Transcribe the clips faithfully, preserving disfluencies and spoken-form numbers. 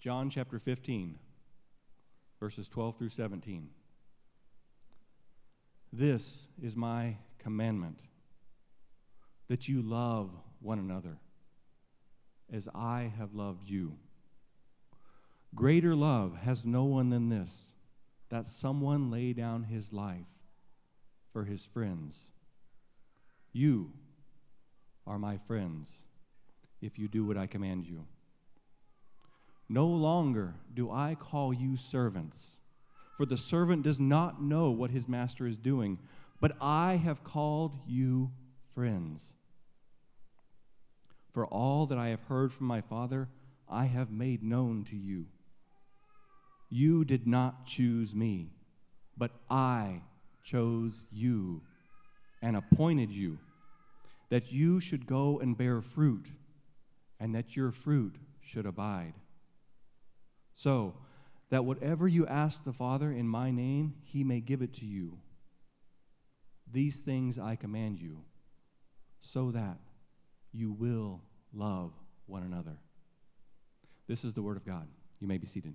John chapter fifteen, verses twelve through seventeen. This is my commandment, that you love one another as I have loved you. Greater love has no one than this, that someone lay down his life for his friends. You are my friends if you do what I command you. No longer do I call you servants, for the servant does not know what his master is doing, but I have called you friends. For all that I have heard from my Father, I have made known to you. You did not choose me, but I chose you and appointed you, that you should go and bear fruit, and that your fruit should abide. So that whatever you ask the Father in my name, he may give it to you. These things I command you, so that you will love one another. This is the word of God. You may be seated.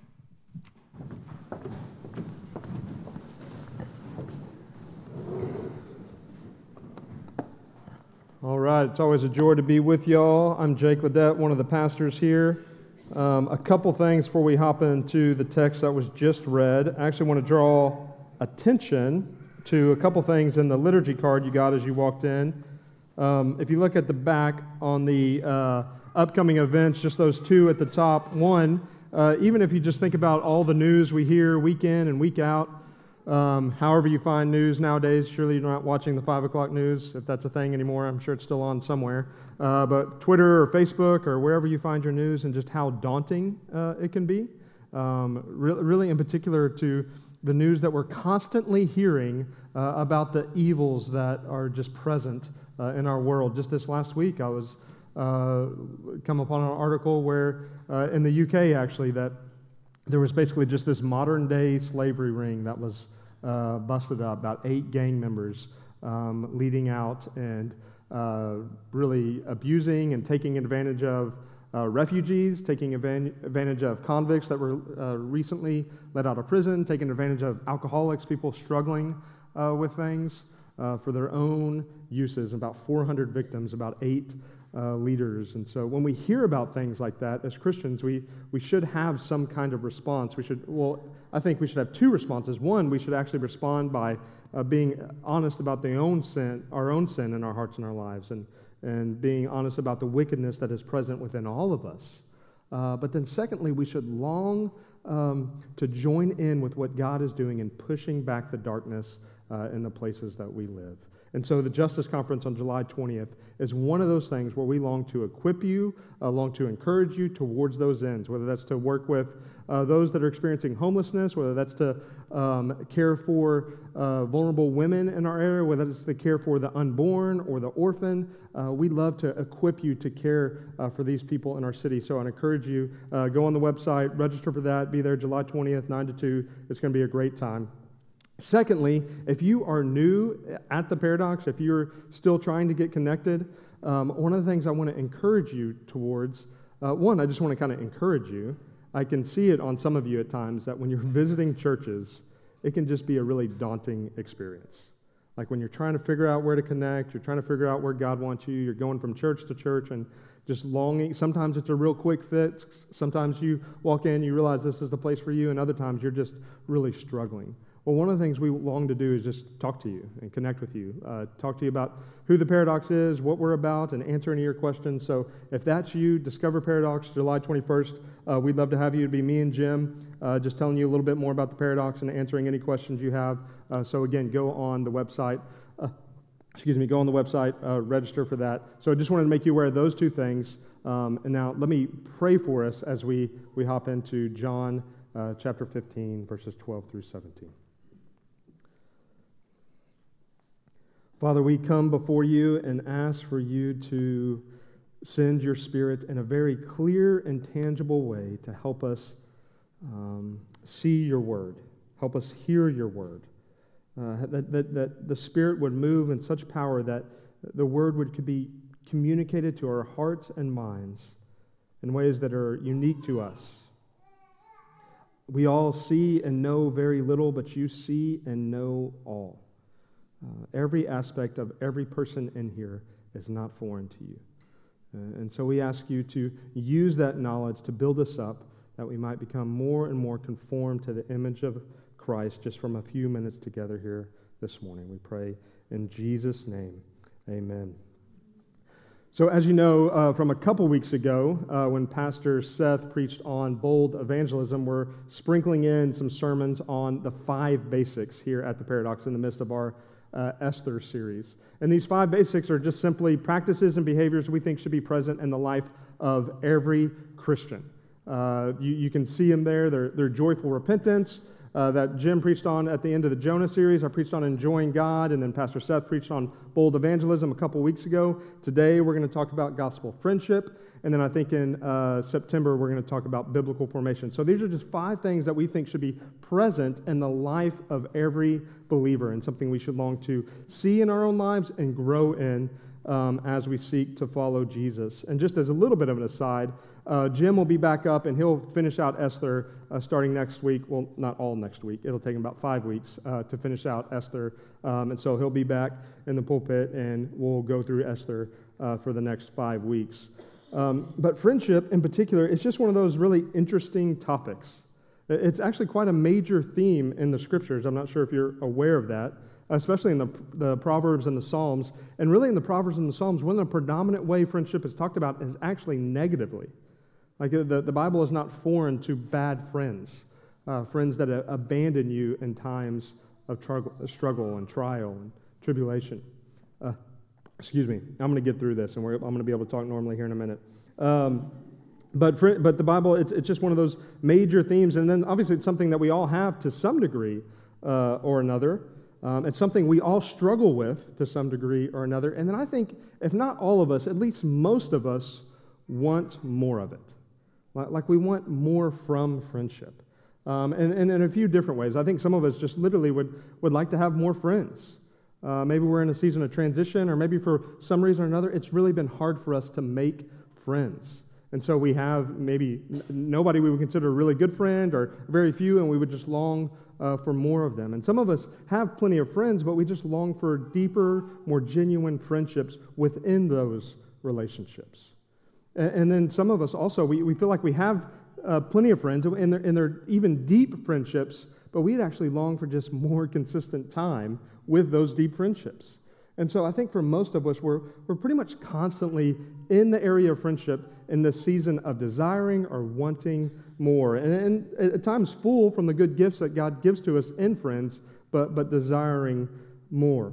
All right, it's always a joy to be with y'all. I'm Jake Ledette, one of the pastors here. Um, a couple things before we hop into the text that was just read. I actually want to draw attention to a couple things in the liturgy card you got as you walked in. Um, if you look at the back on the uh, upcoming events, just those two at the top. One, uh, even if you just think about all the news we hear week in and week out, um, however you find news nowadays, surely you're not watching the five o'clock news, if that's a thing anymore. I'm sure it's still on somewhere. Uh, but Twitter or Facebook or wherever you find your news, and just how daunting uh, it can be. Um, re- really in particular to the news that we're constantly hearing uh, about the evils that are just present uh, in our world. Just this last week, I was uh, come upon an article where uh, in the U K actually that there was basically just this modern day slavery ring that was uh, busted up, about eight gang members um, leading out and uh, really abusing and taking advantage of uh, refugees, taking advantage of convicts that were uh, recently let out of prison, taking advantage of alcoholics, people struggling uh, with things uh, for their own uses. About four hundred victims, about eight Uh, leaders. And so when we hear about things like that as Christians, we, we should have some kind of response. We should, well, I think we should have two responses. One, we should actually respond by uh, being honest about the own sin, our own sin in our hearts and our lives, and, and being honest about the wickedness that is present within all of us. Uh, but then secondly, we should long um, to join in with what God is doing in pushing back the darkness uh, in the places that we live. And so the Justice Conference on July twentieth is one of those things where we long to equip you, uh, long to encourage you towards those ends, whether that's to work with uh, those that are experiencing homelessness, whether that's to um, care for uh, vulnerable women in our area, whether it's to care for the unborn or the orphan. Uh, we love to equip you to care uh, for these people in our city. So I encourage you, uh, go on the website, register for that, be there July twentieth, nine to two. It's going to be a great time. Secondly, if you are new at the Paradox, if you're still trying to get connected, um, one of the things I want to encourage you towards, uh, one, I just want to kind of encourage you. I can see it on some of you at times that when you're visiting churches, it can just be a really daunting experience. Like when you're trying to figure out where to connect, you're trying to figure out where God wants you, you're going from church to church and just longing. Sometimes it's a real quick fix. Sometimes you walk in, you realize this is the place for you, and other times you're just really struggling. Well, one of the things we long to do is just talk to you and connect with you. Uh, talk to you about who the Paradox is, what we're about, and answer any of your questions. So if that's you, Discover Paradox, July twenty-first. Uh, we'd love to have you. It'd be me and Jim uh, just telling you a little bit more about the Paradox and answering any questions you have. Uh, so again, go on the website. Uh, excuse me, go on the website, uh, register for that. So I just wanted to make you aware of those two things. Um, and now let me pray for us as we, we hop into John uh, chapter fifteen, verses twelve through seventeen. Father, we come before you and ask for you to send your Spirit in a very clear and tangible way to help us um, see your word, help us hear your word, uh, that, that, that the Spirit would move in such power that the word would could be communicated to our hearts and minds in ways that are unique to us, We all see and know very little, but you see and know all. Uh, every aspect of every person in here is not foreign to you. Uh, and so we ask you to use that knowledge to build us up, that we might become more and more conformed to the image of Christ just from a few minutes together here this morning. We pray in Jesus' name, amen. So as you know, uh, from a couple weeks ago, uh, when Pastor Seth preached on bold evangelism, we're sprinkling in some sermons on the five basics here at the Paradox in the midst of our uh, Esther series. And these five basics are just simply practices and behaviors we think should be present in the life of every Christian. Uh, you, you can see them there. They're, they're joyful repentance, Uh, that Jim preached on at the end of the Jonah series. I preached on enjoying God, and then Pastor Seth preached on bold evangelism a couple weeks ago. Today, we're going to talk about gospel friendship, and then I think in uh, September, we're going to talk about biblical formation. So these are just five things that we think should be present in the life of every believer, and something we should long to see in our own lives and grow in um, as we seek to follow Jesus. And just as a little bit of an aside, Uh, Jim will be back up, and he'll finish out Esther uh, starting next week. Well, not all next week. It'll take him about five weeks uh, to finish out Esther. Um, and so he'll be back in the pulpit, and we'll go through Esther uh, for the next five weeks. Um, but friendship, in particular, is just one of those really interesting topics. It's actually quite a major theme in the Scriptures. I'm not sure if you're aware of that, especially in the, the Proverbs and the Psalms. And really in the Proverbs and the Psalms, one of the predominant way friendship is talked about is actually negatively. Like the, the Bible is not foreign to bad friends, uh, friends that uh, abandon you in times of trug- struggle and trial and tribulation. Uh, excuse me, I'm going to get through this, and we're, I'm going to be able to talk normally here in a minute. Um, but fr- but the Bible, it's it's just one of those major themes, and then obviously it's something that we all have to some degree uh, or another. Um, it's something we all struggle with to some degree or another, and then I think if not all of us, at least most of us want more of it. Like we want more from friendship. Um, and, and in a few different ways. I think some of us just literally would, would like to have more friends. Uh, maybe we're in a season of transition, or maybe for some reason or another, it's really been hard for us to make friends. And so we have maybe n- nobody we would consider a really good friend, or very few, and we would just long uh, for more of them. And some of us have plenty of friends, but we just long for deeper, more genuine friendships within those relationships. And then some of us also, we, we feel like we have uh, plenty of friends, and they're, and they're even deep friendships, but we'd actually long for just more consistent time with those deep friendships. And so I think for most of us, we're, we're pretty much constantly in the area of friendship in the season of desiring or wanting more. And, and at times full from the good gifts that God gives to us in friends, but, but desiring more.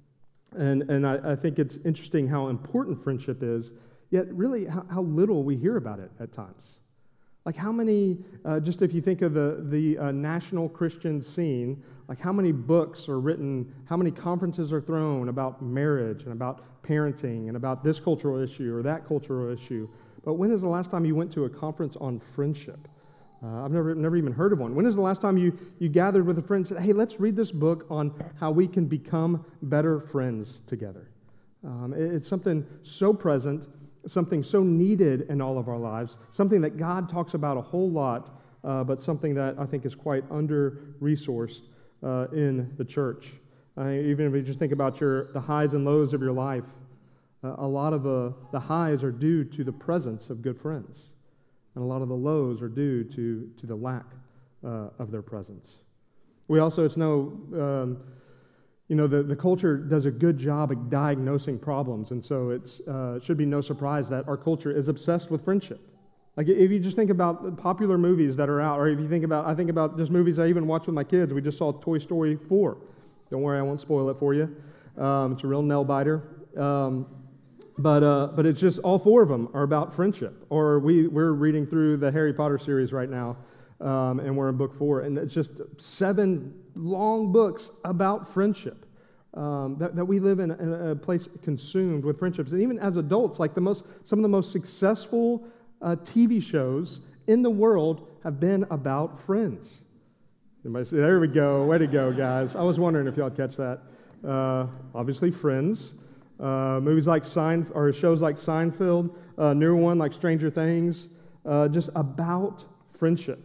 And, and I, I think it's interesting how important friendship is, yet really how, how little we hear about it at times. Like how many, uh, just if you think of the, the uh, national Christian scene, like how many books are written, how many conferences are thrown about marriage and about parenting and about this cultural issue or that cultural issue. But when is the last time you went to a conference on friendship? Uh, I've never never even heard of one. When is the last time you, you gathered with a friend and said, hey, let's read this book on how we can become better friends together? Um, it, it's something so present, something so needed in all of our lives, something that God talks about a whole lot, uh, but something that I think is quite under-resourced uh, in the church. Uh, even if you just think about your the highs and lows of your life, uh, a lot of uh, the highs are due to the presence of good friends, and a lot of the lows are due to, to the lack uh, of their presence. We also, it's no... Um, You know, the, the culture does a good job at diagnosing problems, and so it's, uh, it should be no surprise that our culture is obsessed with friendship. Like, if you just think about the popular movies that are out, or if you think about, I think about just movies I even watch with my kids. We just saw Toy Story four. Don't worry, I won't spoil it for you. Um, it's a real nail-biter. Um, but uh, but it's just, all four of them are about friendship. Or we, we're reading through the Harry Potter series right now, um, and we're in book four, and it's just seven long books about friendship, um, that, that we live in a, in a place consumed with friendships. And even as adults, like the most, some of the most successful uh, T V shows in the world have been about friends. Everybody say, there we go, way to go, guys. I was wondering if y'all catch that. Uh, obviously, Friends. Uh, movies like Sein, or shows like Seinfeld, uh, newer one like Stranger Things, uh, just about friendship.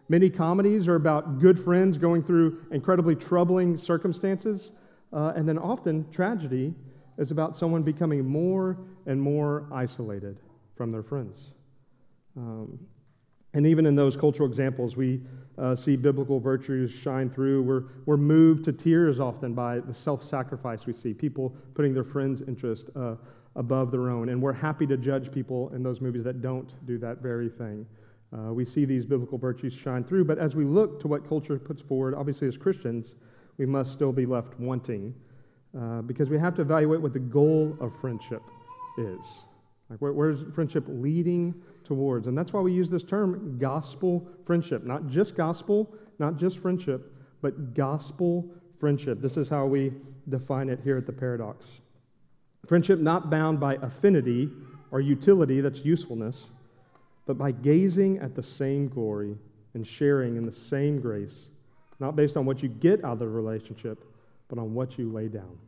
Many comedies are about good friends going through incredibly troubling circumstances, uh, and then often tragedy is about someone becoming more and more isolated from their friends. Um, and even in those cultural examples, we uh, see biblical virtues shine through. We're, we're moved to tears often by the self-sacrifice we see, people putting their friends' interest uh, above their own, and we're happy to judge people in those movies that don't do that very thing. Uh, we see these biblical virtues shine through, but as we look to what culture puts forward, obviously as Christians, we must still be left wanting, uh, because we have to evaluate what the goal of friendship is. Like, where, where's friendship leading towards? And that's why we use this term, gospel friendship. Not just gospel, not just friendship, but gospel friendship. This is how we define it here at the Paradox. Friendship not bound by affinity or utility, that's usefulness, but by gazing at the same glory and sharing in the same grace, not based on what you get out of the relationship, but on what you lay down.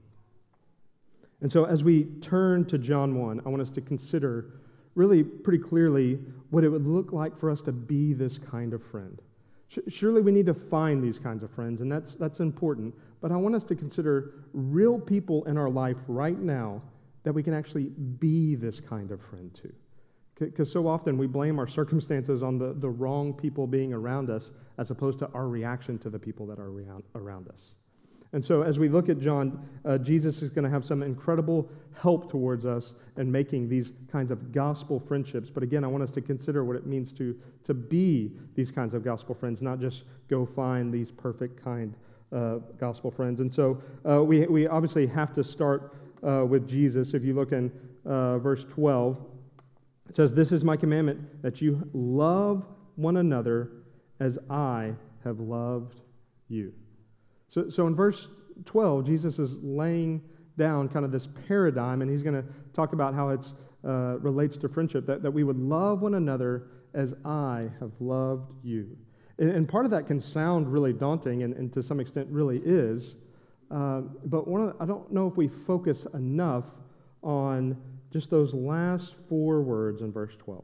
And so as we turn to John one, I want us to consider really pretty clearly what it would look like for us to be this kind of friend. Surely we need to find these kinds of friends, and that's, that's important, but I want us to consider real people in our life right now that we can actually be this kind of friend to. Because so often we blame our circumstances on the, the wrong people being around us as opposed to our reaction to the people that are around, around us. And so as we look at John, uh, Jesus is going to have some incredible help towards us in making these kinds of gospel friendships. But again, I want us to consider what it means to, to be these kinds of gospel friends, not just go find these perfect kind uh, gospel friends. And so uh, we, we obviously have to start uh, with Jesus. If you look in uh, verse twelve, it says, "This is my commandment, that you love one another as I have loved you." So, so in verse twelve, Jesus is laying down kind of this paradigm, and he's going to talk about how it uh, relates to friendship, that, that we would love one another as I have loved you. And, and part of that can sound really daunting, and, and to some extent really is, uh, but one of the, I don't know if we focus enough on just those last four words in verse twelve.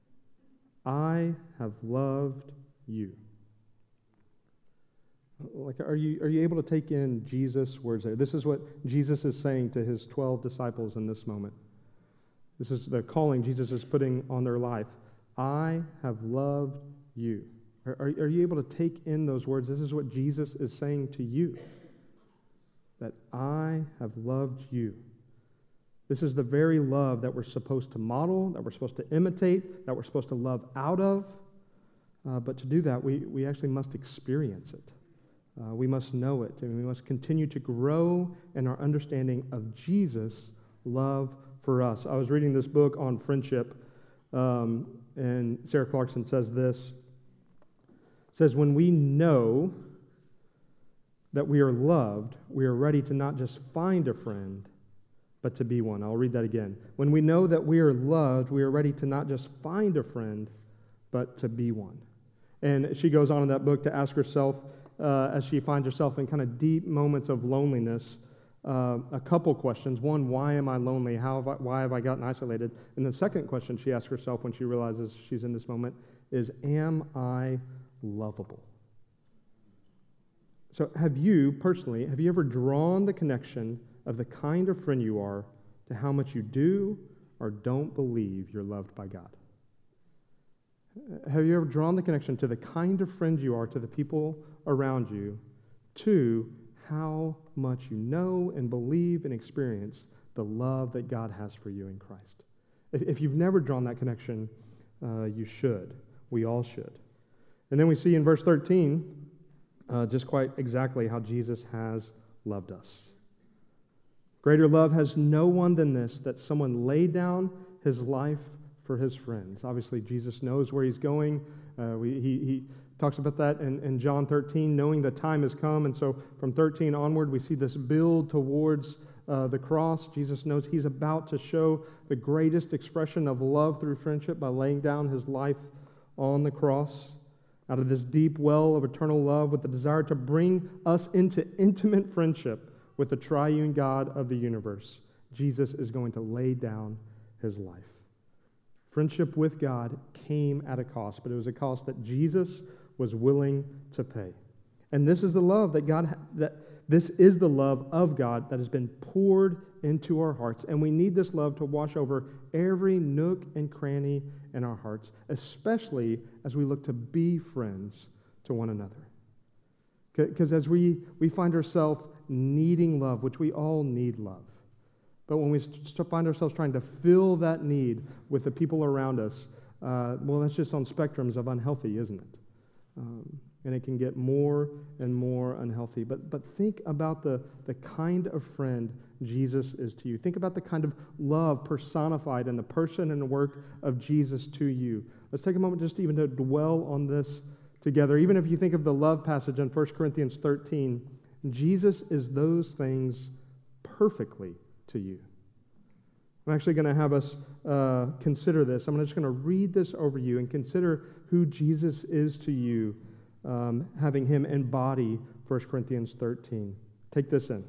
I have loved you. Like, are you are you able to take in Jesus' words there? This is what Jesus is saying to his twelve disciples in this moment. This is the calling Jesus is putting on their life. I have loved you. Are, are, are you able to take in those words? This is what Jesus is saying to you. That I have loved you. This is the very love that we're supposed to model, that we're supposed to imitate, that we're supposed to love out of. Uh, but to do that, we, we actually must experience it. Uh, we must know it, and we must continue to grow in our understanding of Jesus' love for us. I was reading this book on friendship, um, and Sarah Clarkson says this. It says, when we know that we are loved, we are ready to not just find a friend, but to be one. I'll read that again. When we know that we are loved, we are ready to not just find a friend, but to be one. And she goes on in that book to ask herself, uh, as she finds herself in kind of deep moments of loneliness, uh, a couple questions. One, why am I lonely? How have I, why have I gotten isolated? And the second question she asks herself when she realizes she's in this moment is, am I lovable? So have you, personally, have you ever drawn the connection of the kind of friend you are to how much you do or don't believe you're loved by God? Have you ever drawn the connection to the kind of friend you are to the people around you to how much you know and believe and experience the love that God has for you in Christ? If, if you've never drawn that connection, uh, you should. We all should. And then we see in verse thirteen uh, just quite exactly how Jesus has loved us. Greater love has no one than this, that someone lay down his life for his friends. Obviously, Jesus knows where he's going. Uh, we, he, he talks about that in, in John thirteen, knowing the time has come. And so from thirteen onward, we see this build towards uh, the cross. Jesus knows he's about to show the greatest expression of love through friendship by laying down his life on the cross. Out of this deep well of eternal love, with the desire to bring us into intimate friendship with the triune God of the universe, Jesus is going to lay down his life. Friendship with God came at a cost, but it was a cost that Jesus was willing to pay. And this is the love that God, that this is the love of God that has been poured into our hearts. And we need this love to wash over every nook and cranny in our hearts, especially as we look to be friends to one another. Because as we, we find ourselves needing love, which we all need love, but when we st- find ourselves trying to fill that need with the people around us, uh, well, that's just on spectrums of unhealthy, isn't it? Um, and it can get more and more unhealthy. But but think about the, the kind of friend Jesus is to you. Think about the kind of love personified in the person and the work of Jesus to you. Let's take a moment just even to dwell on this together. Even if you think of the love passage in First Corinthians thirteen, Jesus is those things perfectly to you. I'm actually going to have us uh, consider this. I'm just going to read this over you and consider who Jesus is to you, um, having him embody First Corinthians thirteen. Take this in.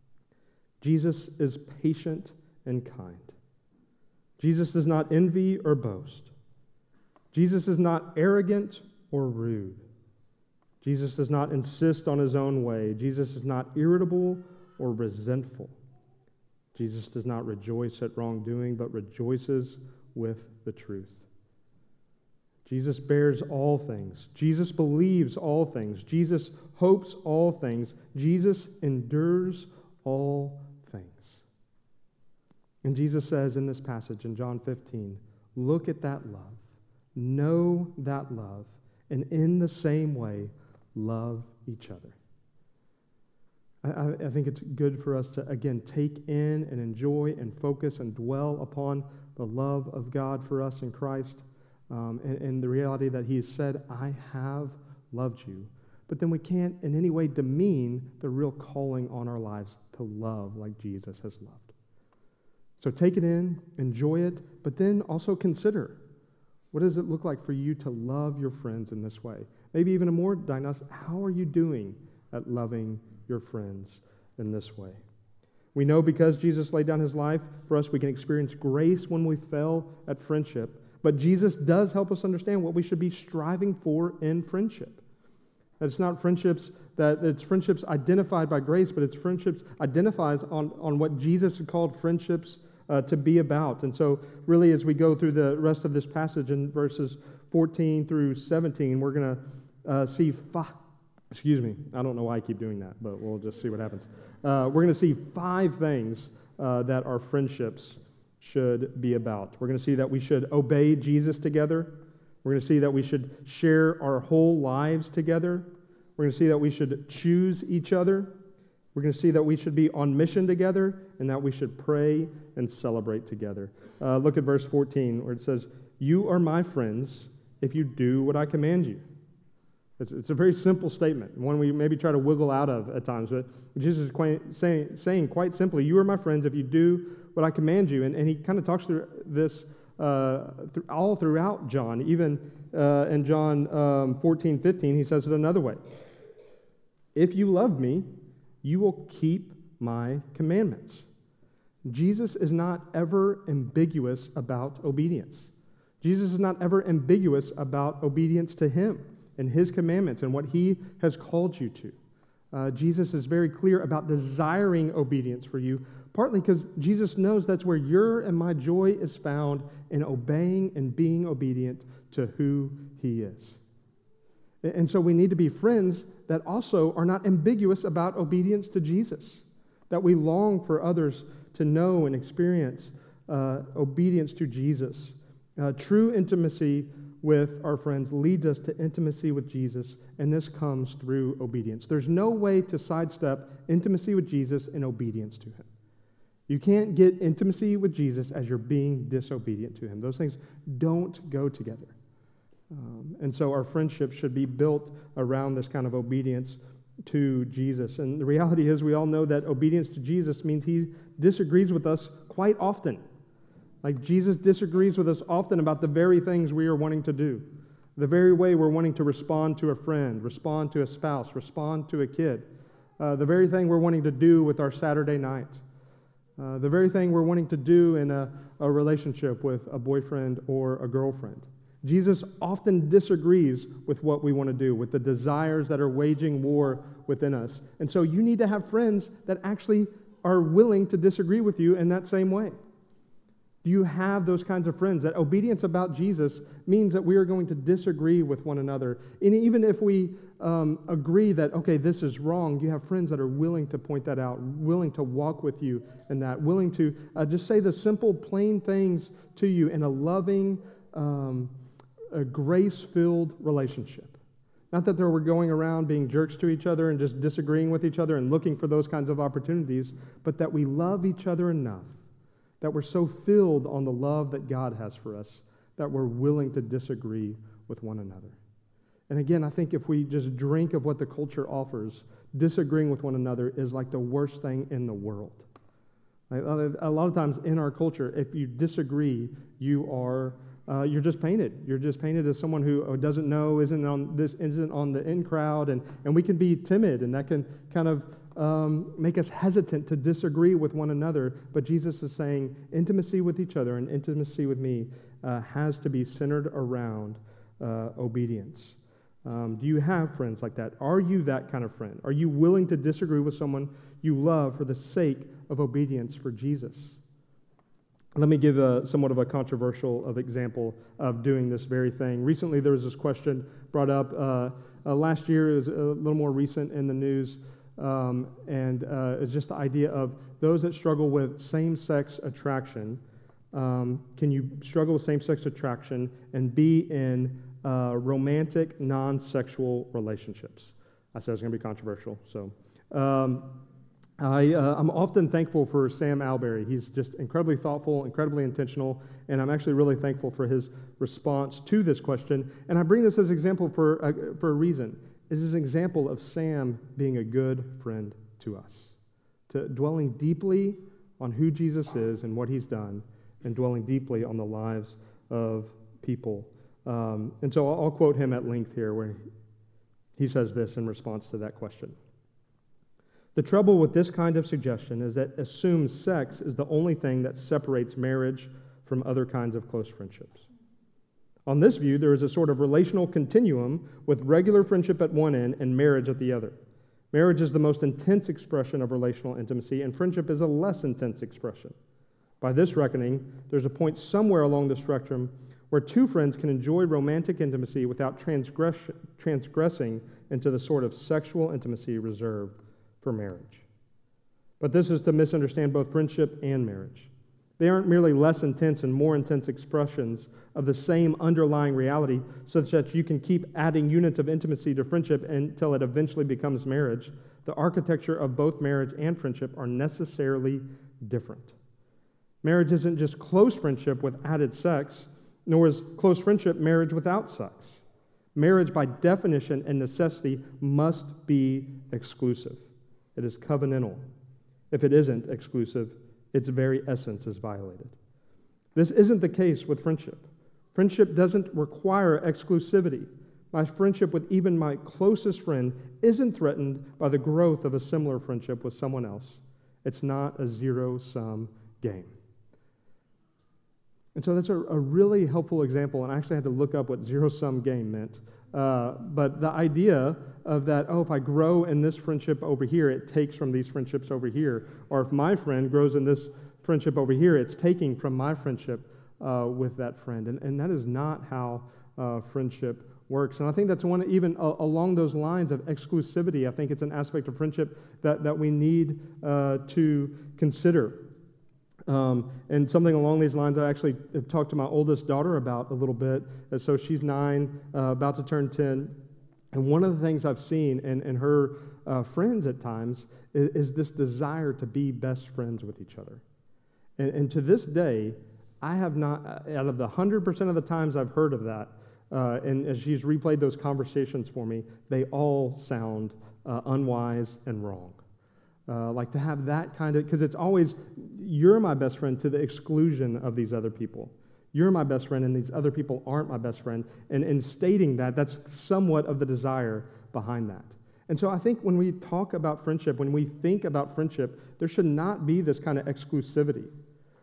Jesus is patient and kind. Jesus does not envy or boast. Jesus is not arrogant or rude. Jesus does not insist on his own way. Jesus is not irritable or resentful. Jesus does not rejoice at wrongdoing, but rejoices with the truth. Jesus bears all things. Jesus believes all things. Jesus hopes all things. Jesus endures all things. And Jesus says in this passage in John fifteen, look at that love. Know that love. And in the same way, love each other. I, I think it's good for us to, again, take in and enjoy and focus and dwell upon the love of God for us in Christ, um, and, and the reality that he has said, I have loved you. But then we can't in any way demean the real calling on our lives to love like Jesus has loved. So take it in, enjoy it, but then also consider, what does it look like for you to love your friends in this way? Maybe even a more diagnostic, how are you doing at loving your friends in this way? We know because Jesus laid down his life for us, we can experience grace when we fail at friendship. But Jesus does help us understand what we should be striving for in friendship. That it's not friendships that it's friendships identified by grace, but it's friendships identified on, on what Jesus had called friendships uh, to be about. And so really as we go through the rest of this passage in verses fourteen through seventeen, we're going to uh, see five Excuse me. I don't know why I keep doing that, but we'll just see what happens. Uh, we're going to see five things uh, that our friendships should be about. We're going to see that we should obey Jesus together. We're going to see that we should share our whole lives together. We're going to see that we should choose each other. We're going to see that we should be on mission together and that we should pray and celebrate together. Uh, look at verse fourteen where it says, you are my friends if you do what I command you. It's, it's a very simple statement, one we maybe try to wiggle out of at times, but Jesus is quite, saying, saying quite simply, you are my friends if you do what I command you. And, and he kind of talks through this uh, through, all throughout John. Even uh, in John um, fourteen, fifteen, he says it another way. If you love me, you will keep my commandments. Jesus is not ever ambiguous about obedience. Jesus is not ever ambiguous about obedience to him and his commandments and what he has called you to. Uh, Jesus is very clear about desiring obedience for you, partly because Jesus knows that's where your and my joy is found, in obeying and being obedient to who he is. And so we need to be friends that also are not ambiguous about obedience to Jesus, that we long for others to know and experience uh, obedience to Jesus. Uh, true intimacy with our friends leads us to intimacy with Jesus, and this comes through obedience. There's no way to sidestep intimacy with Jesus and obedience to him. You can't get intimacy with Jesus as you're being disobedient to him. Those things don't go together. Um, and so our friendship should be built around this kind of obedience to Jesus. And the reality is we all know that obedience to Jesus means he disagrees with us quite often. Like Jesus disagrees with us often about the very things we are wanting to do, the very way we're wanting to respond to a friend, respond to a spouse, respond to a kid, uh, the very thing we're wanting to do with our Saturday night, uh, the very thing we're wanting to do in a, a relationship with a boyfriend or a girlfriend. Jesus often disagrees with what we want to do, with the desires that are waging war within us. And so you need to have friends that actually are willing to disagree with you in that same way. Do you have those kinds of friends? That obedience about Jesus means that we are going to disagree with one another. And even if we um, agree that, okay, this is wrong, you have friends that are willing to point that out, willing to walk with you in that, willing to uh, just say the simple, plain things to you in a loving, um, a grace-filled relationship. Not that we're going around being jerks to each other and just disagreeing with each other and looking for those kinds of opportunities, but that we love each other enough, that we're so filled on the love that God has for us, that we're willing to disagree with one another. And again, I think if we just drink of what the culture offers, disagreeing with one another is like the worst thing in the world. Like, a lot of times in our culture, if you disagree, you are uh, you're just painted. You're just painted as someone who doesn't know, isn't on this, isn't on the in crowd, and and we can be timid, and that can kind of Um, make us hesitant to disagree with one another. But Jesus is saying intimacy with each other and intimacy with me uh, has to be centered around uh, obedience. Um, do you have friends like that? Are you that kind of friend? Are you willing to disagree with someone you love for the sake of obedience for Jesus? Let me give a, somewhat of a controversial of example of doing this very thing. Recently, there was this question brought up. Uh, uh, last year, it was a little more recent in the news. Um, and uh, it's just the idea of those that struggle with same-sex attraction. Um, can you struggle with same-sex attraction and be in uh, romantic, non-sexual relationships? I said it's going to be controversial. So um, I, uh, I'm often thankful for Sam Alberry. He's just incredibly thoughtful, incredibly intentional, and I'm actually really thankful for his response to this question. And I bring this as an example for, uh, for a reason. It is an example of Sam being a good friend to us, to dwelling deeply on who Jesus is and what he's done, and dwelling deeply on the lives of people. Um, and so I'll, I'll quote him at length here, where he says this in response to that question. The trouble with this kind of suggestion is that it assumes sex is the only thing that separates marriage from other kinds of close friendships. On this view, there is a sort of relational continuum with regular friendship at one end and marriage at the other. Marriage is the most intense expression of relational intimacy, and friendship is a less intense expression. By this reckoning, there's a point somewhere along the spectrum where two friends can enjoy romantic intimacy without transgress- transgressing into the sort of sexual intimacy reserved for marriage. But this is to misunderstand both friendship and marriage. They aren't merely less intense and more intense expressions of the same underlying reality, such that you can keep adding units of intimacy to friendship until it eventually becomes marriage. The architecture of both marriage and friendship are necessarily different. Marriage isn't just close friendship with added sex, nor is close friendship marriage without sex. Marriage, by definition and necessity, must be exclusive. It is covenantal. If it isn't exclusive, its very essence is violated. This isn't the case with friendship. Friendship doesn't require exclusivity. My friendship with even my closest friend isn't threatened by the growth of a similar friendship with someone else. It's not a zero-sum game. And so that's a, a really helpful example, and I actually had to look up what zero-sum game meant. Uh, but the idea of that, oh, if I grow in this friendship over here, it takes from these friendships over here. Or if my friend grows in this friendship over here, it's taking from my friendship uh, with that friend. And, and that is not how uh, friendship works. And I think that's one, even uh, along those lines of exclusivity, I think it's an aspect of friendship that, that we need uh, to consider. Um, and something along these lines I actually have talked to my oldest daughter about a little bit. And so she's nine, uh, about to turn ten. And one of the things I've seen in, in her uh, friends at times is, is this desire to be best friends with each other. And, and to this day, I have not, out of the one hundred percent of the times I've heard of that, uh, and as she's replayed those conversations for me, they all sound uh, unwise and wrong. Uh, like to have that kind of, because it's always, you're my best friend to the exclusion of these other people. You're my best friend and these other people aren't my best friend. And in stating that, that's somewhat of the desire behind that. And so I think when we talk about friendship, when we think about friendship, there should not be this kind of exclusivity.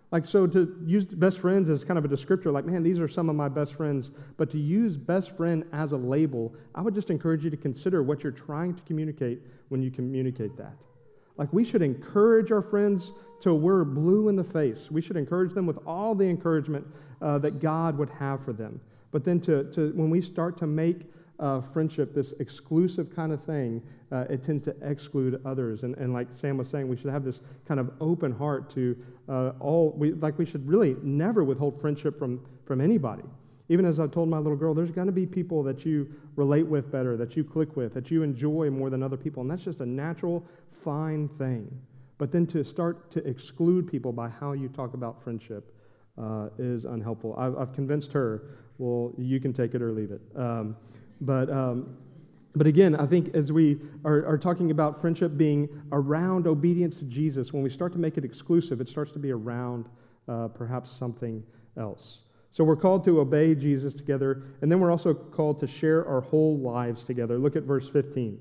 Like, so to use best friends as kind of a descriptor, like, man, these are some of my best friends, but to use best friend as a label, I would just encourage you to consider what you're trying to communicate when you communicate that. Like, we should encourage our friends till we're blue in the face. We should encourage them with all the encouragement uh, that God would have for them. But then to, to when we start to make uh, friendship this exclusive kind of thing, uh, it tends to exclude others. And, and like Sam was saying, we should have this kind of open heart to uh, all, we, like we should really never withhold friendship from, from anybody. Even as I told my little girl, there's going to be people that you relate with better, that you click with, that you enjoy more than other people. And that's just a natural, fine thing. But then to start to exclude people by how you talk about friendship uh, is unhelpful. I've, I've convinced her, well, you can take it or leave it. Um, but um, but again, I think as we are, are talking about friendship being around obedience to Jesus, when we start to make it exclusive, it starts to be around uh, perhaps something else. So we're called to obey Jesus together, and then we're also called to share our whole lives together. Look at verse fifteen.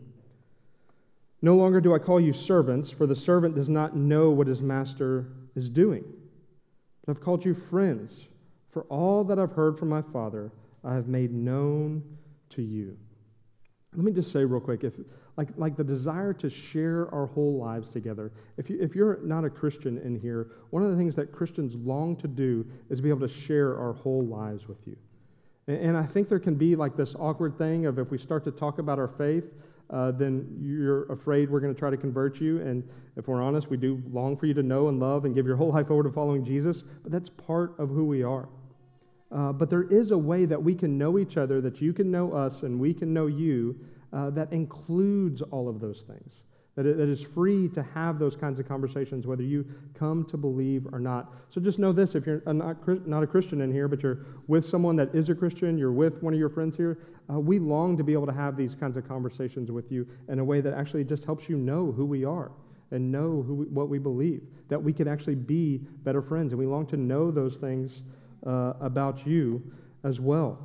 No longer do I call you servants, for the servant does not know what his master is doing. But I've called you friends, for all that I've heard from my Father, I have made known to you. Let me just say real quick, if like, like the desire to share our whole lives together, if, you, if you're not a Christian in here, one of the things that Christians long to do is be able to share our whole lives with you. And, and I think there can be like this awkward thing of if we start to talk about our faith, Uh, then you're afraid we're going to try to convert you. And if we're honest, we do long for you to know and love and give your whole life over to following Jesus, but that's part of who we are. Uh, but there is a way that we can know each other, that you can know us and we can know you, uh, that includes all of those things, that, it, that is free to have those kinds of conversations, whether you come to believe or not. So just know this, if you're not, not a Christian in here, but you're with someone that is a Christian, you're with one of your friends here, uh, we long to be able to have these kinds of conversations with you in a way that actually just helps you know who we are and know who we, what we believe, that we can actually be better friends. And we long to know those things uh, about you as well.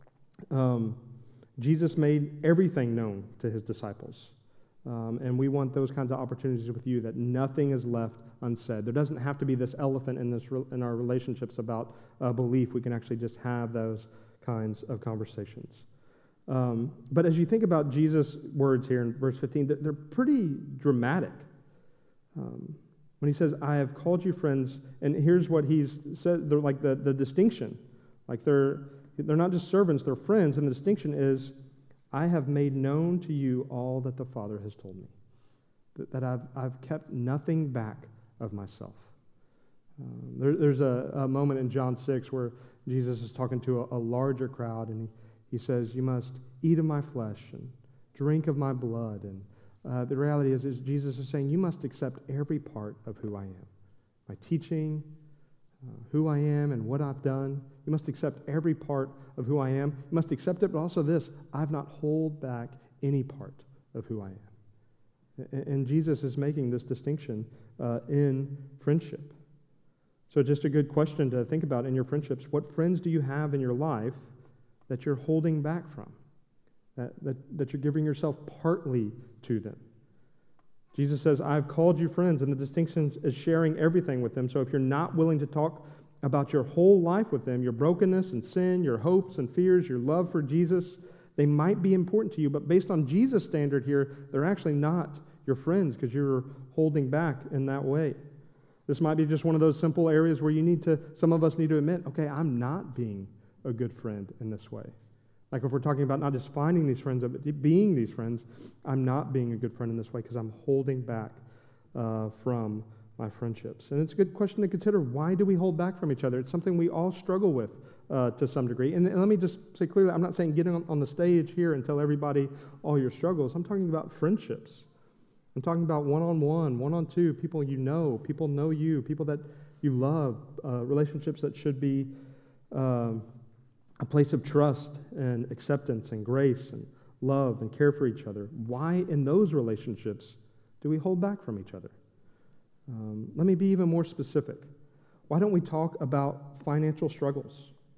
Um, Jesus made everything known to his disciples. Um, and we want those kinds of opportunities with you, that nothing is left unsaid. There doesn't have to be this elephant in this re- in our relationships about uh, belief. We can actually just have those kinds of conversations. Um, but as you think about Jesus' words here in verse fifteen, they're, they're pretty dramatic. Um, when he says, I have called you friends, and here's what he's said, they're like the, the distinction. Like they're, they're not just servants, they're friends, and the distinction is, I have made known to you all that the Father has told me, that, that I've, I've kept nothing back of myself. Um, there, there's a, a moment in John six where Jesus is talking to a, a larger crowd, and he, he says, you must eat of my flesh and drink of my blood. And uh, the reality is, is Jesus is saying, you must accept every part of who I am. My teaching, uh, who I am and what I've done. You must accept every part of who I am. You must accept it, but also this, I've not held back any part of who I am. And, and Jesus is making this distinction uh, in friendship. So just a good question to think about in your friendships. What friends do you have in your life that you're holding back from? That, that, that you're giving yourself partly to them? Jesus says, I've called you friends, and the distinction is sharing everything with them. So if you're not willing to talk about your whole life with them, your brokenness and sin, your hopes and fears, your love for Jesus, they might be important to you, but based on Jesus' standard here, they're actually not your friends because you're holding back in that way. This might be just one of those simple areas where you need to, some of us need to admit, okay, I'm not being a good friend in this way. Like if we're talking about not just finding these friends, but being these friends, I'm not being a good friend in this way because I'm holding back uh, from my friendships. And it's a good question to consider. Why do we hold back from each other? It's something we all struggle with uh, to some degree. And, and let me just say clearly, I'm not saying get on, on the stage here and tell everybody all your struggles. I'm talking about friendships. I'm talking about one-on-one, one-on-two, people you know, people know you, people that you love, uh, relationships that should be um, a place of trust and acceptance and grace and love and care for each other. Why in those relationships do we hold back from each other? Um, let me be even more specific. Why don't we talk about financial struggles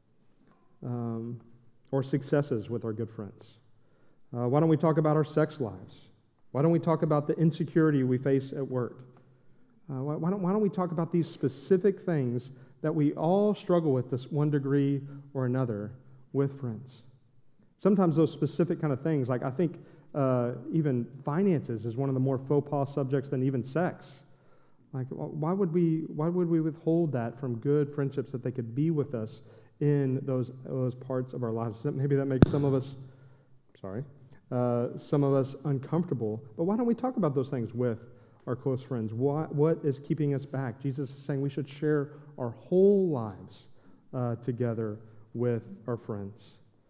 um, or successes with our good friends? Uh, why don't we talk about our sex lives? Why don't we talk about the insecurity we face at work? Uh, why, why, don't, why don't we talk about these specific things that we all struggle with to one degree or another with friends? Sometimes those specific kind of things, like I think uh, even finances is one of the more faux pas subjects than even sex. Like, why would we why would we withhold that from good friendships that they could be with us in those those parts of our lives? Maybe that makes some of us, sorry, uh, some of us uncomfortable. But why don't we talk about those things with our close friends? What what is keeping us back? Jesus is saying we should share our whole lives uh, together with our friends.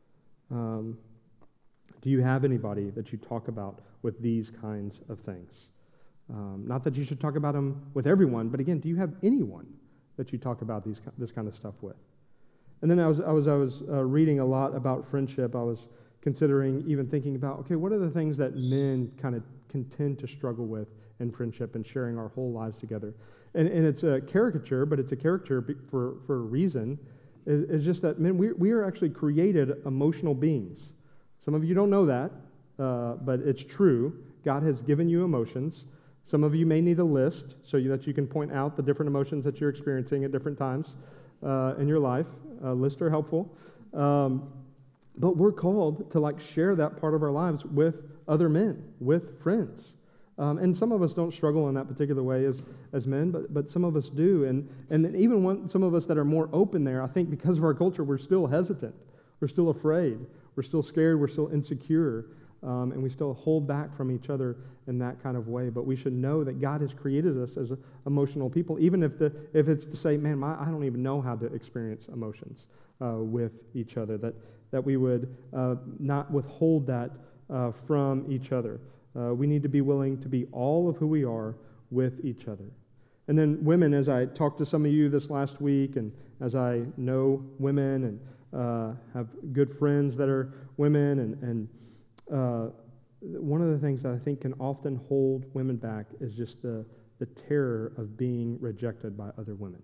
Um, do you have anybody that you talk about with these kinds of things? Um, not that you should talk about them with everyone, but again, do you have anyone that you talk about these this kind of stuff with? And then I was I was I was uh, reading a lot about friendship. I was considering even thinking about, okay, what are the things that men kind of can tend to struggle with in friendship and sharing our whole lives together? And and it's a caricature, but it's a caricature for for a reason. Is, is just that men we we are actually created emotional beings. Some of you don't know that, uh, but it's true. God has given you emotions. Some of you may need a list so that you can point out the different emotions that you're experiencing at different times uh, in your life. Uh, lists are helpful. Um, but we're called to like share that part of our lives with other men, with friends. Um, and some of us don't struggle in that particular way as, as men, but, but some of us do. And, and then even when some of us that are more open there, I think because of our culture, we're still hesitant. We're still afraid. We're still scared. We're still insecure. Um, and we still hold back from each other in that kind of way. But we should know that God has created us as a, emotional people, even if the if it's to say, man, my, I don't even know how to experience emotions uh, with each other, that, that we would uh, not withhold that uh, from each other. Uh, we need to be willing to be all of who we are with each other. And then women, as I talked to some of you this last week, and as I know women and uh, have good friends that are women, and, and uh, one of the things that I think can often hold women back is just the, the terror of being rejected by other women.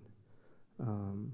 Um,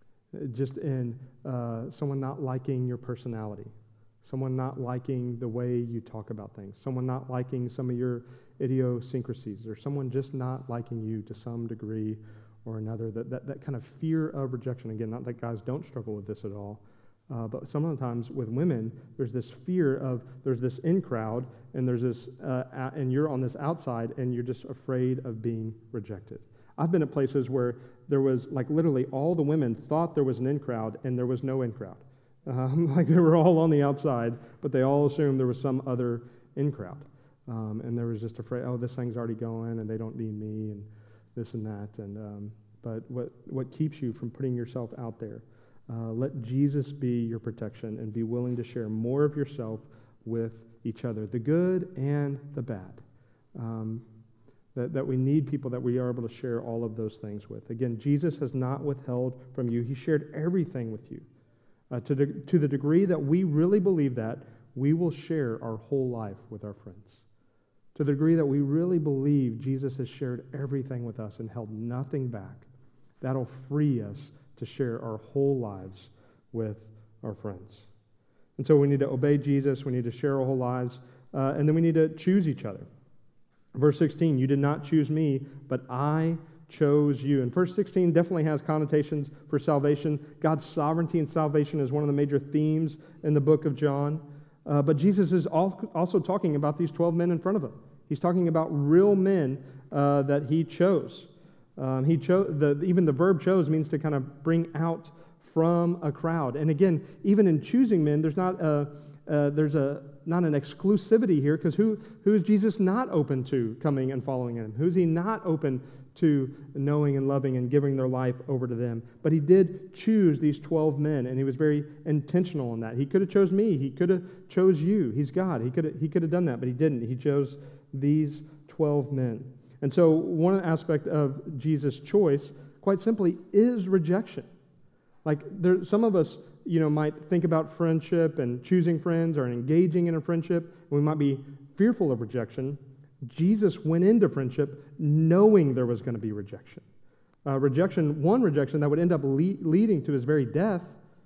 just in uh, someone not liking your personality, someone not liking the way you talk about things, someone not liking some of your idiosyncrasies, or someone just not liking you to some degree or another. That, that, that kind of fear of rejection. Again, not that guys don't struggle with this at all, uh, but sometimes with women, there's this fear of, there's this in crowd, and there's this, uh, a- and you're on this outside, and you're just afraid of being rejected. I've been at places where there was, like, literally all the women thought there was an in crowd, and there was no in crowd. Um, like they were all on the outside, but they all assumed there was some other in crowd. Um, and they was just afraid, oh, this thing's already going, and they don't need me, and this and that. And um, but what what keeps you from putting yourself out there? Uh, let Jesus be your protection, and be willing to share more of yourself with each other, the good and the bad. Um, that, that we need people that we are able to share all of those things with. Again, Jesus has not withheld from you. He shared everything with you. Uh, to, de- to the degree that we really believe that, we will share our whole life with our friends. To the degree that we really believe Jesus has shared everything with us and held nothing back, that'll free us to share our whole lives with our friends. And so we need to obey Jesus, we need to share our whole lives, uh, and then we need to choose each other. Verse sixteen, you did not choose me, but I chose you. And verse sixteen definitely has connotations for salvation. God's sovereignty and salvation is one of the major themes in the book of John. Uh, but Jesus is also talking about these twelve men in front of him. He's talking about real men uh, that he chose. Um, he chose. The, even the verb chose means to kind of bring out from a crowd. And again, even in choosing men, there's not a uh, there's a not an exclusivity here, because who who is Jesus not open to coming and following him? Who's he not open to knowing and loving and giving their life over to them? But he did choose these twelve men, and he was very intentional in that. He could have chose me. He could have chose you. He's God. He could have, he could have done that, but he didn't. He chose these twelve men. And so one aspect of Jesus' choice, quite simply, is rejection. Like there, some of us, you know, might think about friendship and choosing friends or engaging in a friendship, and we might be fearful of rejection. Jesus went into friendship knowing there was going to be rejection. Uh, rejection, one rejection that would end up le- leading to his very death,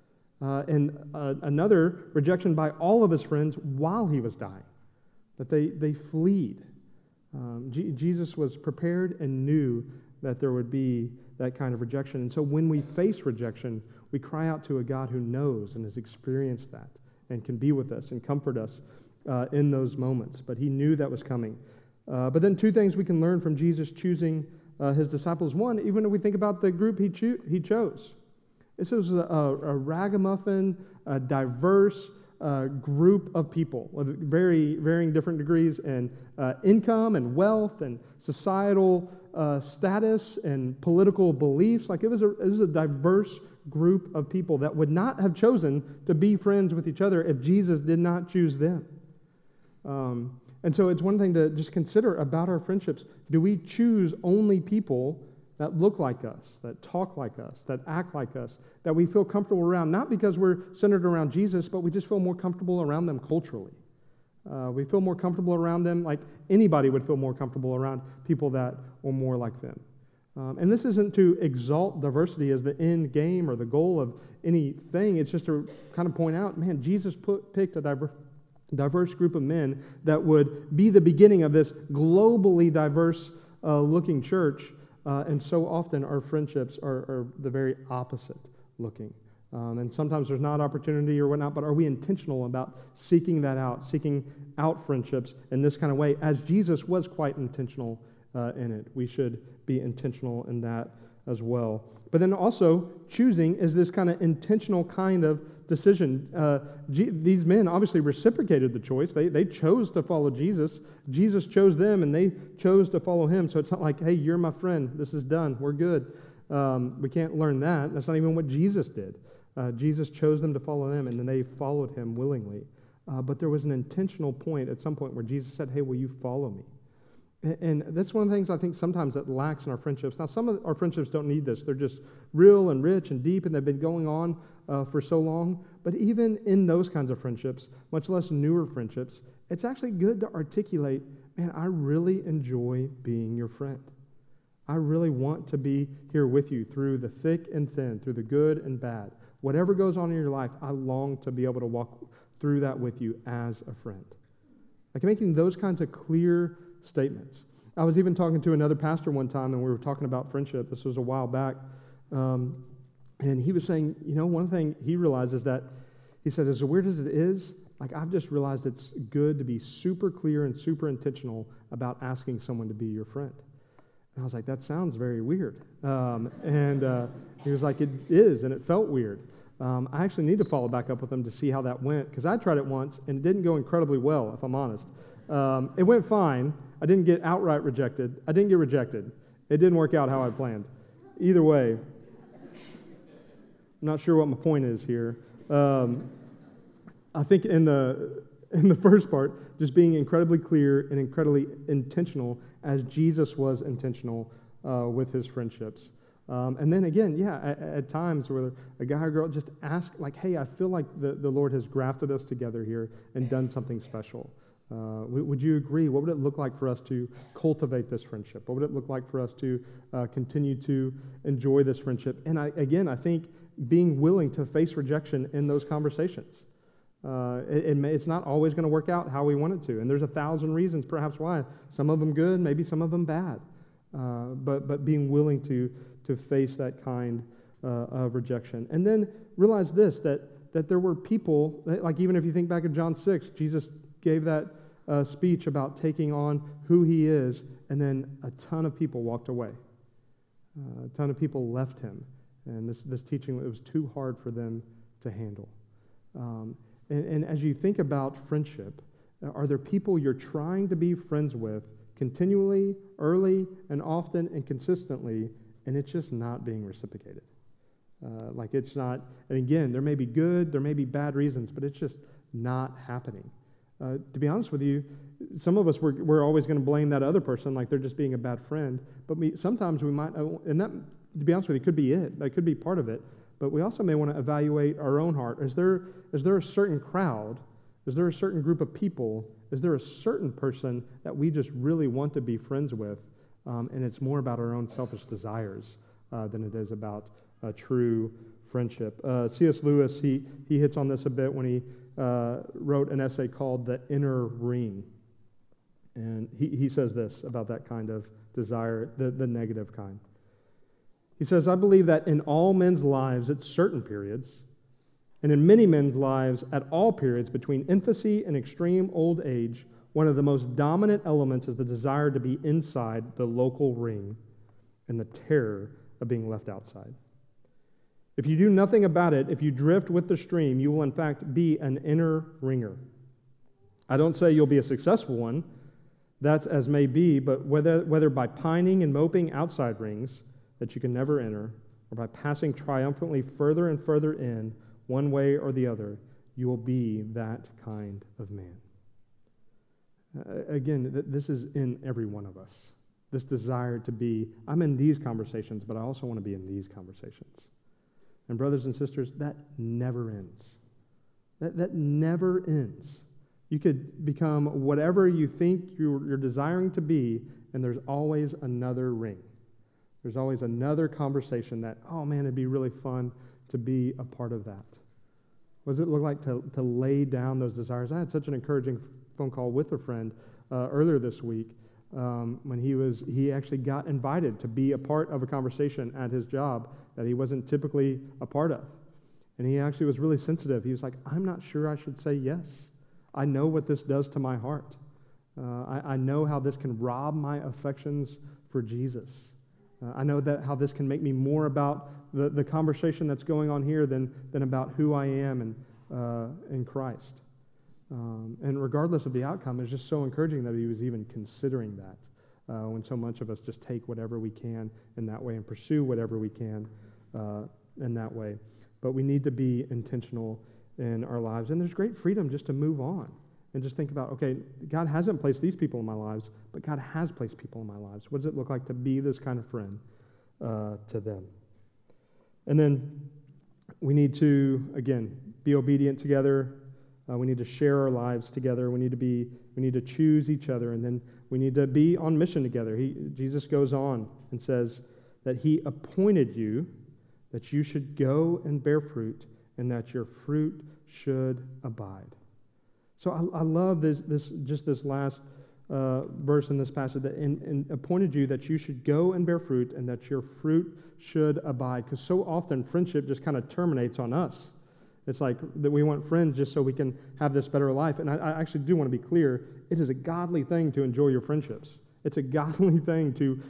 uh, and uh, another rejection by all of his friends while he was dying, that they, they fled. Um, G- Jesus was prepared and knew that there would be that kind of rejection. And so when we face rejection, we cry out to a God who knows and has experienced that and can be with us and comfort us uh, in those moments. But he knew that was coming. Uh, but then two things we can learn from Jesus choosing uh, his disciples. One, even if we think about the group he, cho- he chose. This was a, a, a ragamuffin, a diverse uh, group of people with very varying different degrees in uh, income and wealth and societal uh, status and political beliefs. Like it was a it was a diverse group of people that would not have chosen to be friends with each other if Jesus did not choose them. Um, and so it's one thing to just consider about our friendships. Do we choose only people that look like us, that talk like us, that act like us, that we feel comfortable around, not because we're centered around Jesus, but we just feel more comfortable around them culturally. Uh, we feel more comfortable around them like anybody would feel more comfortable around people that are more like them. Um, and this isn't to exalt diversity as the end game or the goal of anything. It's just to kind of point out, man, Jesus put, picked a diver, diverse group of men that would be the beginning of this globally diverse uh, looking church. Uh, and so often our friendships are, are the very opposite looking. Um, and sometimes there's not opportunity or whatnot, but are we intentional about seeking that out, seeking out friendships in this kind of way, as Jesus was quite intentional uh, in it? We should be intentional in that as well. But then also, choosing is this kind of intentional kind of decision. Uh, G- these men obviously reciprocated the choice. They, they chose to follow Jesus. Jesus chose them, and they chose to follow him. So it's not like, hey, you're my friend. This is done. We're good. Um, we can't learn that. That's not even what Jesus did. Uh, Jesus chose them to follow him, and then they followed him willingly. Uh, but there was an intentional point at some point where Jesus said, hey, will you follow me? And that's one of the things I think sometimes that lacks in our friendships. Now, some of our friendships don't need this. They're just real and rich and deep, and they've been going on uh, for so long. But even in those kinds of friendships, much less newer friendships, it's actually good to articulate, man, I really enjoy being your friend. I really want to be here with you through the thick and thin, through the good and bad. Whatever goes on in your life, I long to be able to walk through that with you as a friend. Like making those kinds of clear statements. I was even talking to another pastor one time, and we were talking about friendship. This was a while back. Um, and he was saying, you know, one thing he realized is that, he said, as weird as it is, like I've just realized it's good to be super clear and super intentional about asking someone to be your friend. And I was like, that sounds very weird. Um, and uh, he was like, it is, and it felt weird. Um, I actually need to follow back up with him to see how that went, because I tried it once, and it didn't go incredibly well, if I'm honest. Um, it went fine. I didn't get outright rejected. I didn't get rejected. It didn't work out how I planned. Either way, I'm not sure what my point is here. Um, I think in the in the first part, just being incredibly clear and incredibly intentional, as Jesus was intentional uh, with his friendships. Um, and then again, yeah, at, at times where a guy or girl just ask, like, hey, I feel like the, the Lord has grafted us together here and done something special. Uh, would you agree? What would it look like for us to cultivate this friendship? What would it look like for us to uh, continue to enjoy this friendship? And I, again, I think being willing to face rejection in those conversations. Uh, it, it may, it's not always going to work out how we want it to. And there's a thousand reasons perhaps why. Some of them good, maybe some of them bad. Uh, but, but being willing to, to face that kind uh, of rejection. And then realize this, that, that there were people, like even if you think back at John six, Jesus gave that uh, speech about taking on who he is, and then a ton of people walked away. Uh, a ton of people left him. And this, this teaching, it was too hard for them to handle. Um, and, and as you think about friendship, are there people you're trying to be friends with continually, early, and often, and consistently, and it's just not being reciprocated? Uh, like it's not, and again, there may be good, there may be bad reasons, but it's just not happening. Uh, to be honest with you, some of us, we're, we're always going to blame that other person like they're just being a bad friend. But we, sometimes we might, and that, to be honest with you, could be it. That could be part of it. But we also may want to evaluate our own heart. Is there, is there a certain crowd? Is there a certain group of people? Is there a certain person that we just really want to be friends with? Um, and it's more about our own selfish desires uh, than it is about a true friendship. Uh, C S Lewis, he, he hits on this a bit when he Uh, wrote an essay called The Inner Ring. And he, he says this about that kind of desire, the, the negative kind. He says, I believe that in all men's lives at certain periods, and in many men's lives at all periods between infancy and extreme old age, one of the most dominant elements is the desire to be inside the local ring and the terror of being left outside. If you do nothing about it, if you drift with the stream, you will in fact be an inner ringer. I don't say you'll be a successful one, that's as may be, but whether, whether by pining and moping outside rings that you can never enter, or by passing triumphantly further and further in, one way or the other, you will be that kind of man. Uh, again, th- this is in every one of us. This desire to be, I'm in these conversations, but I also want to be in these conversations. And brothers and sisters, that never ends. That, that never ends. You could become whatever you think you're, you're desiring to be, and there's always another ring. There's always another conversation that, oh man, it'd be really fun to be a part of that. What does it look like to, to lay down those desires? I had such an encouraging phone call with a friend uh, earlier this week um, when he was he actually got invited to be a part of a conversation at his job that he wasn't typically a part of. And he actually was really sensitive. He was like, I'm not sure I should say yes. I know what this does to my heart. Uh, I, I know how this can rob my affections for Jesus. Uh, I know that how this can make me more about the, the conversation that's going on here than, than about who I am in, uh, in Christ. Um, and regardless of the outcome, it's just so encouraging that he was even considering that uh, when so much of us just take whatever we can in that way and pursue whatever we can uh, in that way. But we need to be intentional in our lives. And there's great freedom just to move on and just think about, okay, God hasn't placed these people in my lives, but God has placed people in my lives. What does it look like to be this kind of friend uh, to them? And then we need to, again, be obedient together. Uh, we need to share our lives together. We need to be, we need to choose each other, and then we need to be on mission together. He, Jesus goes on and says that he appointed you that you should go and bear fruit, and that your fruit should abide. So I, I love this, this, just this last uh, verse in this passage, that in, in appointed you that you should go and bear fruit, and that your fruit should abide. Because so often friendship just kind of terminates on us. It's like that we want friends just so we can have this better life. And I, I actually do want to be clear, it is a godly thing to enjoy your friendships. It's a godly thing to,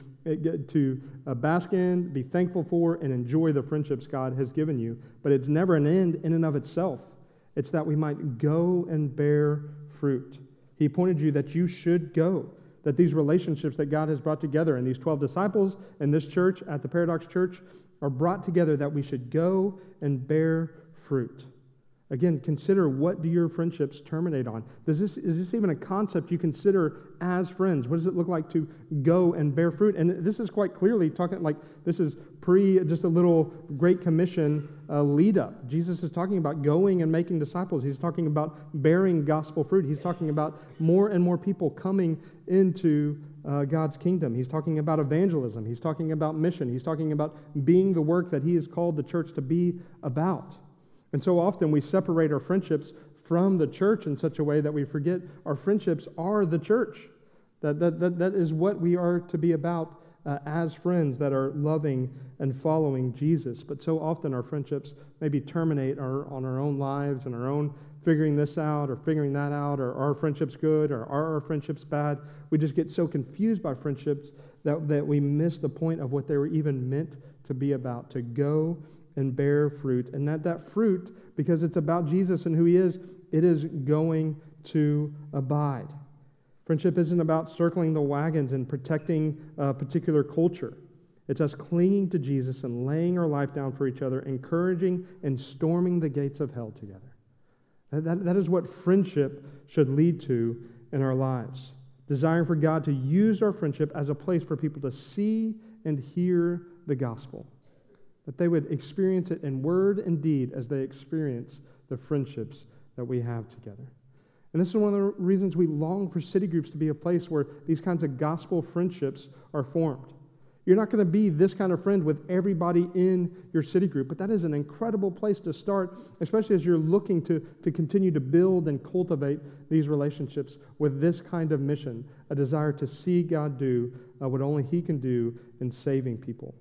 to uh, bask in, be thankful for, and enjoy the friendships God has given you. But it's never an end in and of itself. It's that we might go and bear fruit. He appointed you that you should go, that these relationships that God has brought together, and these twelve disciples and this church at the Paradox Church are brought together, that we should go and bear fruit. Again, consider, what do your friendships terminate on? Does this, is this even a concept you consider as friends? What does it look like to go and bear fruit? And this is quite clearly talking, like, this is pre just a little Great Commission uh, lead up. Jesus is talking about going and making disciples. He's talking about bearing gospel fruit. He's talking about more and more people coming into uh, God's kingdom. He's talking about evangelism. He's talking about mission. He's talking about being the work that he has called the church to be about. And so often we separate our friendships from the church in such a way that we forget our friendships are the church. That, that, that, that is what we are to be about uh, as friends that are loving and following Jesus. But so often our friendships maybe terminate our, on our own lives and our own figuring this out or figuring that out, or are our friendships good or are our friendships bad? We just get so confused by friendships that, that we miss the point of what they were even meant to be about, to go and bear fruit. And that that fruit, because it's about Jesus and who he is, it is going to abide. Friendship isn't about circling the wagons and protecting a particular culture. It's us clinging to Jesus and laying our life down for each other, encouraging and storming the gates of hell together. That, that, that is what friendship should lead to in our lives. Desiring for God to use our friendship as a place for people to see and hear the gospel. That they would experience it in word and deed as they experience the friendships that we have together. And this is one of the reasons we long for city groups to be a place where these kinds of gospel friendships are formed. You're not going to be this kind of friend with everybody in your city group, but that is an incredible place to start, especially as you're looking to, to continue to build and cultivate these relationships with this kind of mission, a desire to see God do uh, what only He can do in saving people.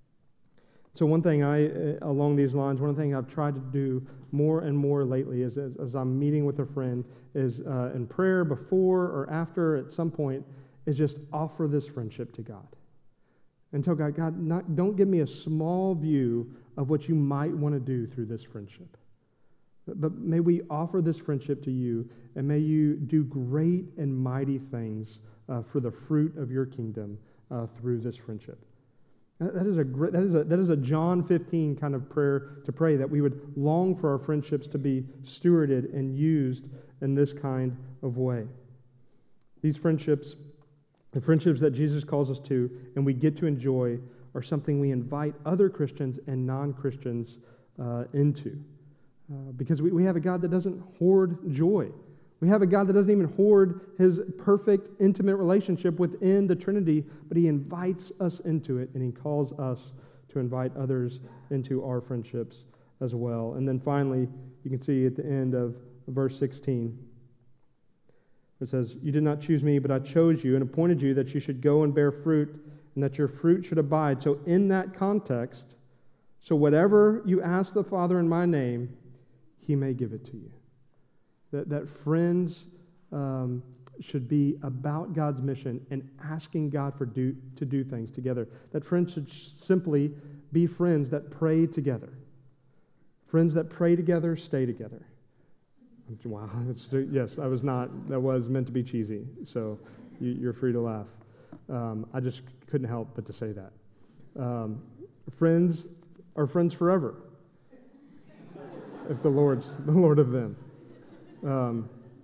So one thing I, uh, along these lines, one thing I've tried to do more and more lately is as, as I'm meeting with a friend is uh, in prayer before or after at some point is just offer this friendship to God. And tell God, God, not, don't give me a small view of what you might want to do through this friendship. But, but may we offer this friendship to you, and may you do great and mighty things uh, for the fruit of your kingdom uh, through this friendship. That, that is a great, that is a that is a John fifteen kind of prayer to pray, that we would long for our friendships to be stewarded and used in this kind of way. These friendships, the friendships that Jesus calls us to and we get to enjoy, are something we invite other Christians and non-Christians uh, into. Uh, because we, we have a God that doesn't hoard joy. We have a God that doesn't even hoard His perfect, intimate relationship within the Trinity, but He invites us into it, and He calls us to invite others into our friendships as well. And then finally, you can see at the end of verse sixteen, it says, "You did not choose me, but I chose you and appointed you that you should go and bear fruit and that your fruit should abide." So in that context, so whatever you ask the Father in my name, He may give it to you. That, that friends um, should be about God's mission and asking God for do, to do things together. That friends should simply be friends that pray together. Friends that pray together, stay together. Wow, yes, I was not, that was meant to be cheesy, so you, you're free to laugh. Um, I just couldn't help but to say that. Um, friends are friends forever, if the Lord's the Lord of them. Um,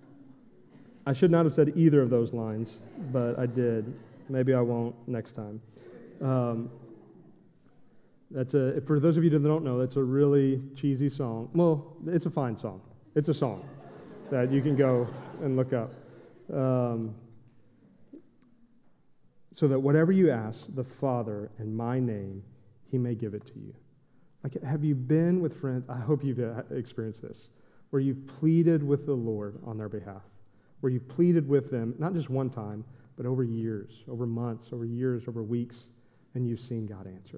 I should not have said either of those lines, but I did. Maybe I won't next time. Um, that's a, for those of you that don't know, that's a really cheesy song. Well, it's a fine song. It's a song that you can go and look up. Um, so that whatever you ask the Father in my name, He may give it to you. Like, have you been with friends? I hope you've experienced this, where you've pleaded with the Lord on their behalf, where you've pleaded with them, not just one time, but over years, over months, over years, over weeks, and you've seen God answer.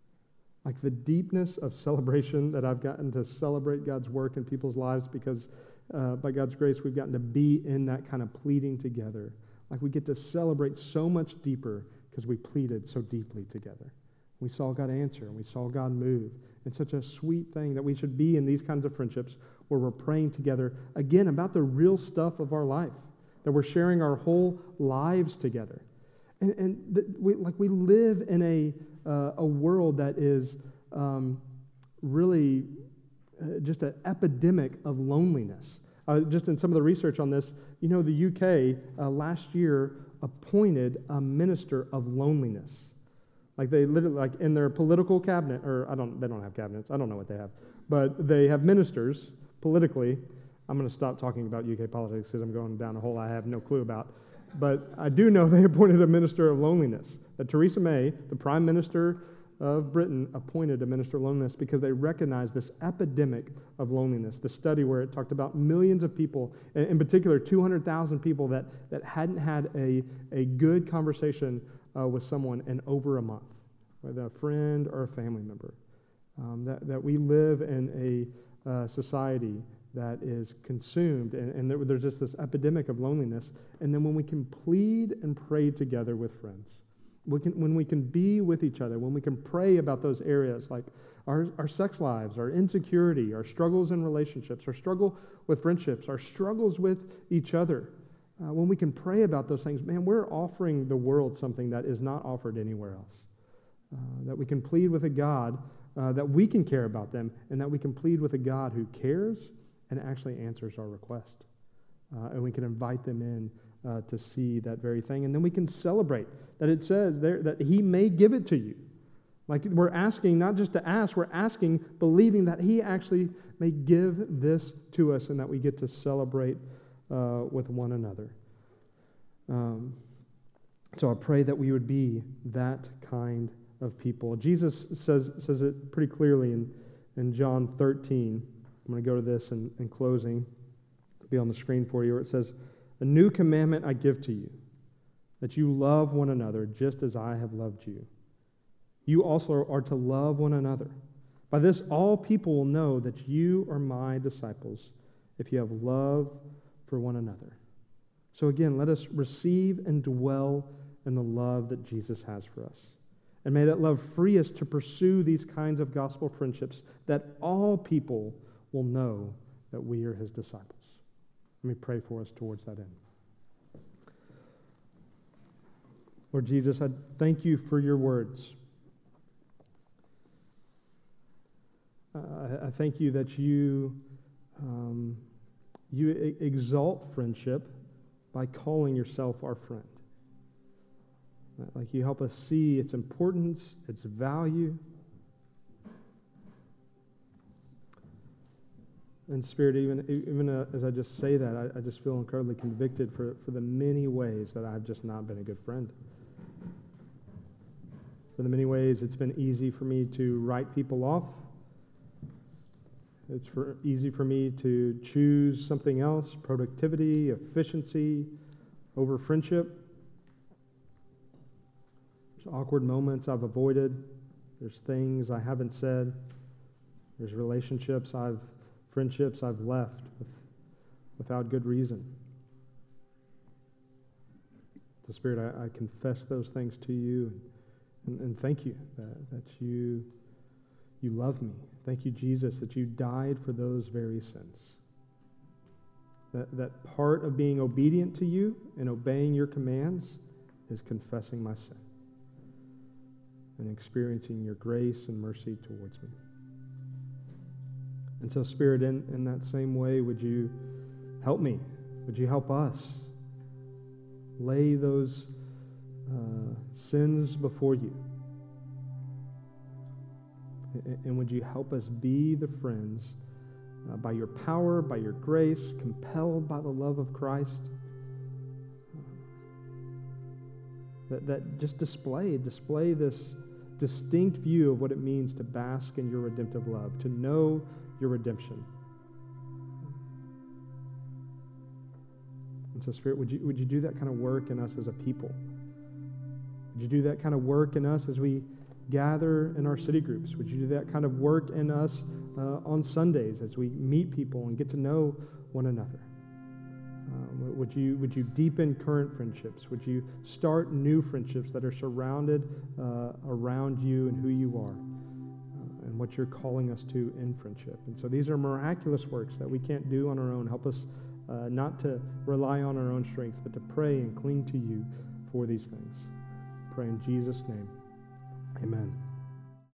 Like the deepness of celebration that I've gotten to celebrate God's work in people's lives because uh, by God's grace, we've gotten to be in that kind of pleading together. Like we get to celebrate so much deeper because we pleaded so deeply together. We saw God answer and we saw God move. It's such a sweet thing that we should be in these kinds of friendships where we're praying together, again, about the real stuff of our life, that we're sharing our whole lives together. And, and th- we, like we live in a uh, a world that is um, really uh, just an epidemic of loneliness. Uh, just in some of the research on this, you know, the U K uh, last year appointed a minister of loneliness. Like they literally, like in their political cabinet, or I don't, they don't have cabinets. I don't know what they have, but they have ministers politically. I'm going to stop talking about U K politics because I'm going down a hole I have no clue about. But I do know they appointed a minister of loneliness. That Theresa May, the Prime Minister of Britain, appointed a minister of loneliness because they recognized this epidemic of loneliness. The study where it talked about millions of people, and in particular two hundred thousand people that, that hadn't had a, a good conversation uh, with someone in over a month, whether a friend or a family member. Um, that, that we live in a uh, society that is consumed, and, and there, there's just this epidemic of loneliness. And then when we can plead and pray together with friends, we can, when we can be with each other, when we can pray about those areas like our, our sex lives, our insecurity, our struggles in relationships, our struggle with friendships, our struggles with each other, uh, when we can pray about those things, man, we're offering the world something that is not offered anywhere else. Uh, that we can plead with a God, uh, that we can care about them, and that we can plead with a God who cares and actually answers our request. Uh, and we can invite them in uh, to see that very thing. And then we can celebrate that it says there that He may give it to you. Like we're asking not just to ask, we're asking, believing that He actually may give this to us and that we get to celebrate uh, with one another. Um, So I pray that we would be that kind of people. Jesus says, says it pretty clearly in, in John thirteen. I'm going to go to this in, in closing. It'll be on the screen for you, where it says, "A new commandment I give to you, that you love one another just as I have loved you. You also are to love one another. By this all people will know that you are my disciples, if you have love for one another." So again, let us receive and dwell in the love that Jesus has for us. And may that love free us to pursue these kinds of gospel friendships, that all people will know that we are his disciples. Let me pray for us towards that end. Lord Jesus, I thank you for your words. Uh, I, I thank you that you, um, you e- exalt friendship by calling yourself our friend. Like you help us see its importance, its value. And Spirit, even, even uh, as I just say that, I, I just feel incredibly convicted for, for the many ways that I've just not been a good friend. For the many ways it's been easy for me to write people off. It's for, easy for me to choose something else, productivity, efficiency, over friendship. There's awkward moments I've avoided. There's things I haven't said. There's relationships I've, friendships I've left with, without good reason. So Spirit, I, I confess those things to you, and, and thank you that, that you, you love me. Thank you, Jesus, that you died for those very sins. That, that part of being obedient to you and obeying your commands is confessing my sin and experiencing your grace and mercy towards me. And so, Spirit, in, in that same way, would you help me? Would you help us lay those uh, sins before you? And, and would you help us be the friends uh, by your power, by your grace, compelled by the love of Christ, uh, that, that just display, display this distinct view of what it means to bask in your redemptive love, to know your redemption. And so, Spirit, would you, would you do that kind of work in us as a people? Would you do that kind of work in us as we gather in our city groups? Would you do that kind of work in us uh, on Sundays as we meet people and get to know one another? Uh, would you would you deepen current friendships? Would you start new friendships that are surrounded uh, around you and who you are uh, and what you're calling us to in friendship? And so these are miraculous works that we can't do on our own. Help us uh, not to rely on our own strength, but to pray and cling to you for these things. Pray in Jesus' name. Amen.